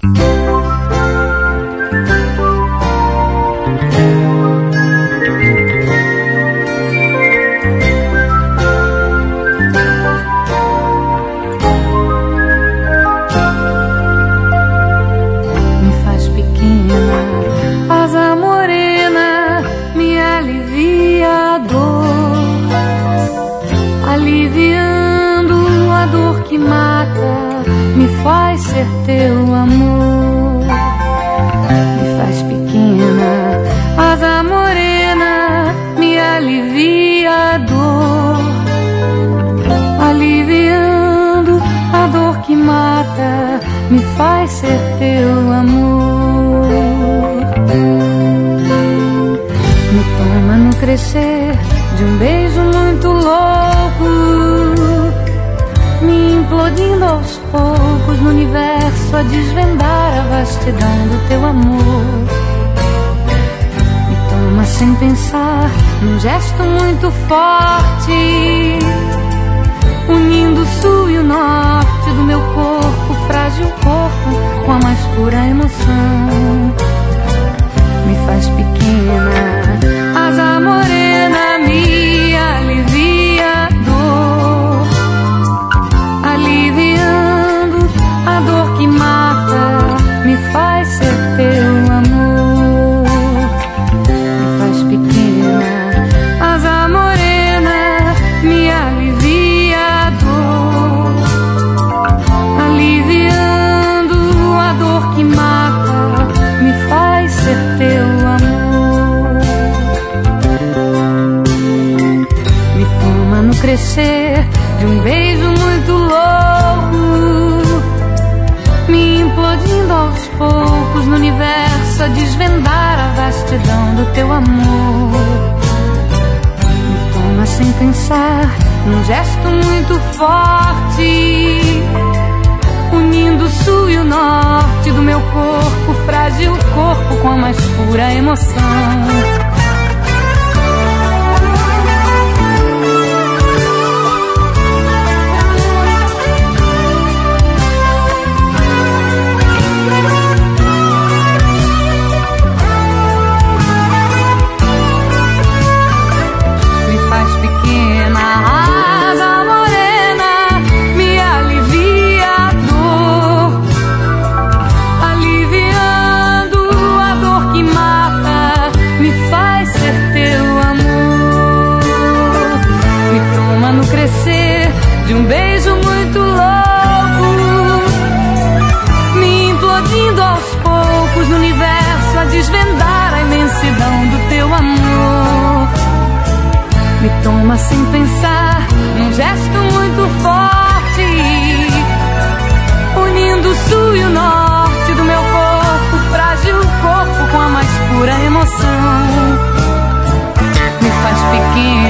Faz ser teu amor, me faz pequena, asa morena, me alivia a dor, aliviando a dor que mata, me faz ser teu amor. Me toma no crescer de um beijo muito louco, me implodindo aos poucos no universo a desvendar a vastidão do teu amor. Me toma sem pensar, num gesto muito forte, unindo o sul e o norte do meu corpo, frágil corpo, com a mais pura emoção. Me faz pequena, asa morena, me alivia a dor, aliviando a dor que mata, me faz ser teu amor. Me faz pequena, asa morena, me alivia a dor, aliviando a dor que mata, me faz ser teu amor. Me toma no crescer de um beijo muito louco, me implodindo aos poucos no universo a desvendar a vastidão do teu amor. Me toma sem pensar, num gesto muito forte, unindo o sul e o norte do meu corpo, frágil corpo, com a mais pura emoção. De um beijo muito louco, me implodindo aos poucos no universo a desvendar a imensidão do teu amor. Me toma sem pensar, num gesto muito forte, unindo o sul e o norte do meu corpo, frágil corpo, com a mais pura emoção. Me faz pequeno,